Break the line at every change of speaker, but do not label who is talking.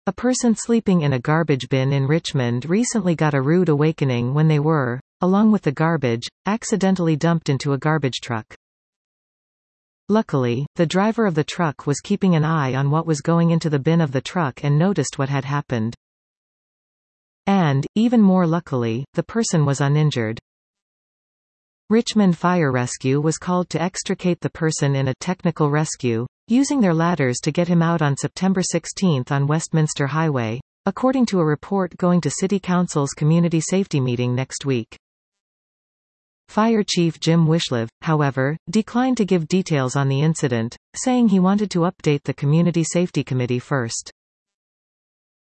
A person sleeping in a garbage bin in Richmond recently got a rude awakening when they were, along with the garbage, accidentally dumped into a garbage truck. Luckily, the driver of the truck was keeping an eye on what was going into the bin of the truck and noticed what had happened. And, even more luckily, the person was uninjured. Richmond Fire Rescue was called to extricate the person in a technical rescue, using their ladders to get him out on September 16 on Westminster Highway, according to a report going to City Council's community safety meeting next week. Fire Chief Jim Wishlev, however, declined to give details on the incident, saying he wanted to update the Community Safety Committee first.